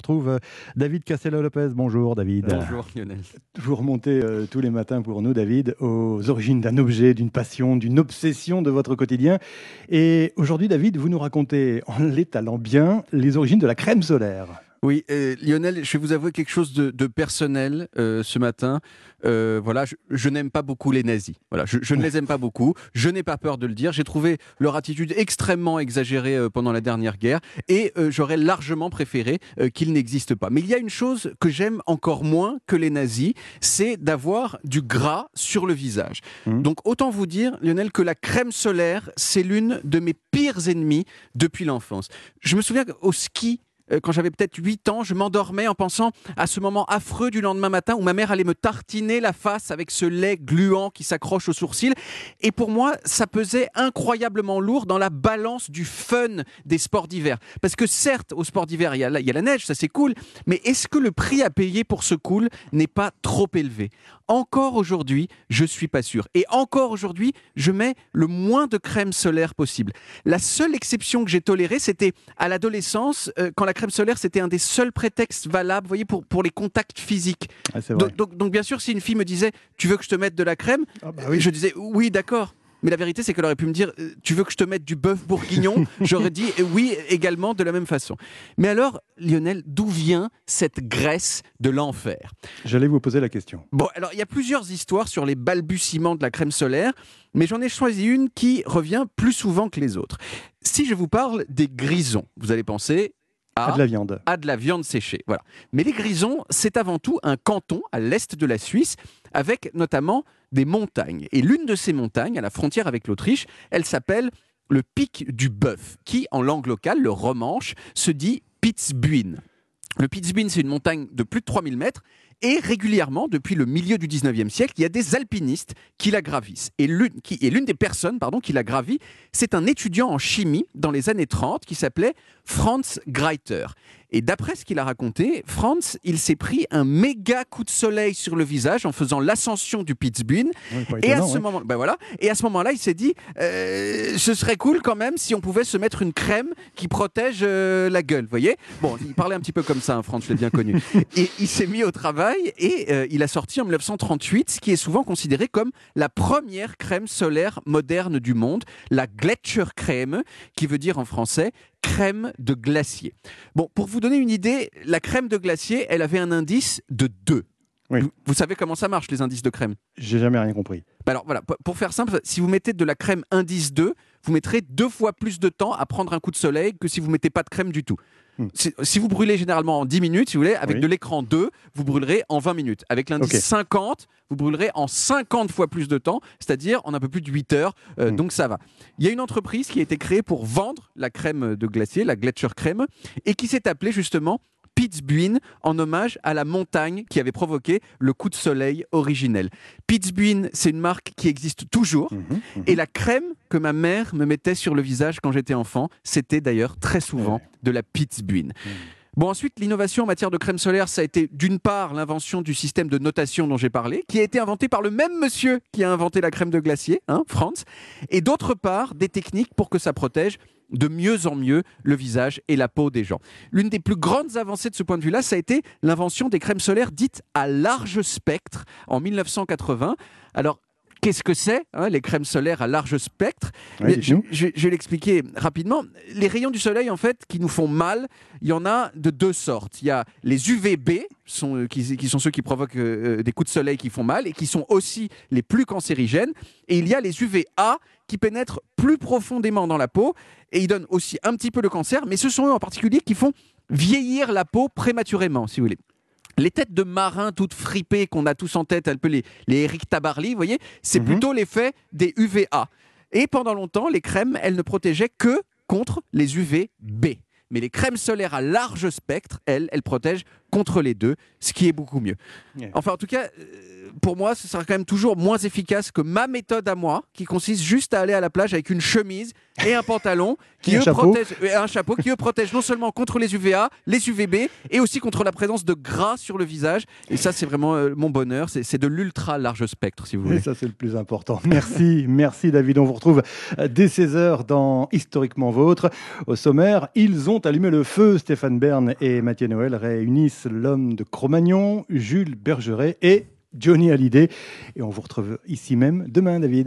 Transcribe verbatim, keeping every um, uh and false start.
retrouve euh, David Castello-Lopez. Bonjour David. Bonjour Lionel. Toujours remonté euh, tous les matins pour nous, David, aux origines d'un objet, d'une passion, d'une obsession de votre quotidien. Et aujourd'hui, David, vous nous racontez, en l'étalant bien, les origines de la crème solaire. Oui, euh, Lionel, je vais vous avouer quelque chose de, de personnel euh, ce matin. Euh, voilà, je, je n'aime pas beaucoup les nazis. Voilà, je, je ne les aime pas beaucoup. Je n'ai pas peur de le dire. J'ai trouvé leur attitude extrêmement exagérée euh, pendant la dernière guerre, et euh, j'aurais largement préféré euh, qu'ils n'existent pas. Mais il y a une chose que j'aime encore moins que les nazis, c'est d'avoir du gras sur le visage. Mmh. Donc autant vous dire, Lionel, que la crème solaire, c'est l'une de mes pires ennemies depuis l'enfance. Je me souviens qu'au ski, quand j'avais peut-être huit ans, je m'endormais en pensant à ce moment affreux du lendemain matin où ma mère allait me tartiner la face avec ce lait gluant qui s'accroche aux sourcils. Et pour moi, ça pesait incroyablement lourd dans la balance du fun des sports d'hiver. Parce que certes, au sport d'hiver, il y a la, il y a la neige, ça c'est cool, mais est-ce que le prix à payer pour ce cool n'est pas trop élevé ? Encore aujourd'hui, je suis pas sûr. Et encore aujourd'hui, je mets le moins de crème solaire possible. La seule exception que j'ai tolérée, c'était à l'adolescence, euh, quand la crème solaire, c'était un des seuls prétextes valables, vous voyez, pour, pour les contacts physiques. Ah, c'est vrai. Donc, donc, donc, bien sûr, si une fille me disait « Tu veux que je te mette de la crème ?» Ah bah oui. Je disais « Oui, d'accord ». Mais la vérité, c'est qu'elle aurait pu me dire « Tu veux que je te mette du bœuf bourguignon ?» J'aurais dit « Oui, également, de la même façon. » Mais alors, Lionel, d'où vient cette graisse de l'enfer ? J'allais vous poser la question. Bon, alors, il y a plusieurs histoires sur les balbutiements de la crème solaire, mais j'en ai choisi une qui revient plus souvent que les autres. Si je vous parle des grisons, vous allez penser... À de la viande. À de la viande séchée, voilà. Mais les Grisons, c'est avant tout un canton à l'est de la Suisse, avec notamment des montagnes. Et l'une de ces montagnes, à la frontière avec l'Autriche, elle s'appelle le Pic du Bœuf, qui, en langue locale, le romanche, se dit Pitzbuin. Le Pitzbuin, c'est une montagne de plus de trois mille mètres, et régulièrement, depuis le milieu du dix-neuvième siècle, il y a des alpinistes qui la gravissent. Et l'une, qui, et l'une des personnes pardon, qui la gravit, c'est un étudiant en chimie dans les années trente qui s'appelait Franz Greiter. Et d'après ce qu'il a raconté, Franz, il s'est pris un méga coup de soleil sur le visage en faisant l'ascension du Pitzbuin. Oui, pas et, à étonnant, ce ouais. moment, ben voilà, et à ce moment-là, il s'est dit euh, ce serait cool quand même si on pouvait se mettre une crème qui protège euh, la gueule, vous voyez. Bon, il parlait un petit peu comme ça, hein, Franz, je l'ai bien connu. Et il s'est mis au travail et euh, il a sorti en dix-neuf cent trente-huit ce qui est souvent considéré comme la première crème solaire moderne du monde, la Gletschercreme, qui veut dire en français crème de glacier. Bon, pour vous donner une idée, la crème de glacier, elle avait un indice de deux. Oui. Vous, vous savez comment ça marche, les indices de crème ? J'ai jamais rien compris. Bah alors voilà, pour faire simple, si vous mettez de la crème indice deux, vous mettrez deux fois plus de temps à prendre un coup de soleil que si vous ne mettez pas de crème du tout. Hmm. Si, si vous brûlez généralement en dix minutes, si vous voulez, avec oui. de l'écran deux, vous brûlerez en vingt minutes. Avec l'indice okay. cinquante, vous brûlerez en cinquante fois plus de temps, c'est-à-dire en un peu plus de huit heures, euh, hmm. donc ça va. Il y a une entreprise qui a été créée pour vendre la crème de glacier, la Gletschercreme, et qui s'est appelée justement Pitzbuin, en hommage à la montagne qui avait provoqué le coup de soleil originel. Pitzbuin, c'est une marque qui existe toujours. Mmh, mmh. Et la crème que ma mère me mettait sur le visage quand j'étais enfant, c'était d'ailleurs très souvent ouais. de la Pitzbuin. Mmh. Bon, ensuite, l'innovation en matière de crème solaire, ça a été d'une part l'invention du système de notation dont j'ai parlé, qui a été inventé par le même monsieur qui a inventé la crème de glacier, hein, Franz, et d'autre part, des techniques pour que ça protège de mieux en mieux le visage et la peau des gens. L'une des plus grandes avancées de ce point de vue-là, ça a été l'invention des crèmes solaires dites à large spectre en dix-neuf cent quatre-vingts. Alors, qu'est-ce que c'est, hein, les crèmes solaires à large spectre ? Oui, je, je, je vais l'expliquer rapidement. Les rayons du soleil, en fait, qui nous font mal, il y en a de deux sortes. Il y a les U V B, sont, euh, qui, qui sont ceux qui provoquent euh, des coups de soleil qui font mal et qui sont aussi les plus cancérigènes. Et il y a les U V A qui pénètrent plus profondément dans la peau et ils donnent aussi un petit peu le cancer, mais ce sont eux en particulier qui font vieillir la peau prématurément, si vous voulez. Les têtes de marins toutes fripées qu'on a tous en tête, un peu les, les Eric Tabarly, vous voyez, c'est mmh. plutôt l'effet des U V A. Et pendant longtemps, les crèmes, elles ne protégeaient que contre les U V B. Mais les crèmes solaires à large spectre, elles, elles protègent contre les deux, ce qui est beaucoup mieux. Yeah. Enfin, en tout cas, pour moi, ce sera quand même toujours moins efficace que ma méthode à moi, qui consiste juste à aller à la plage avec une chemise et un pantalon qui un eux chapeau. protègent, et un chapeau qui eux protègent non seulement contre les U V A, les U V B et aussi contre la présence de gras sur le visage. Et ça, c'est vraiment euh, mon bonheur. C'est, c'est de l'ultra large spectre, si vous voulez. Et ça, c'est le plus important. Merci, merci David. On vous retrouve dès seize heures dans Historiquement Vôtre. Au sommaire, ils ont allumé le feu. Stéphane Bern et Mathieu Noël réunissent l'homme de Cro-Magnon, Jules Bergeret et Johnny Hallyday. Et on vous retrouve ici même demain, David.